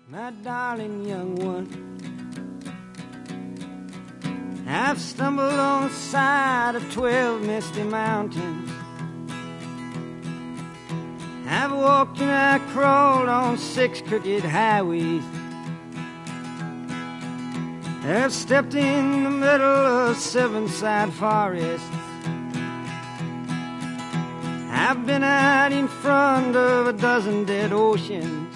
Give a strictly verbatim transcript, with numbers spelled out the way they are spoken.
my darling young one. I've stumbled on the side of twelve misty mountains. I've walked and I crawled on six crooked highways. I've stepped in the middle of seven side forests. I've been out in front of a dozen dead oceans.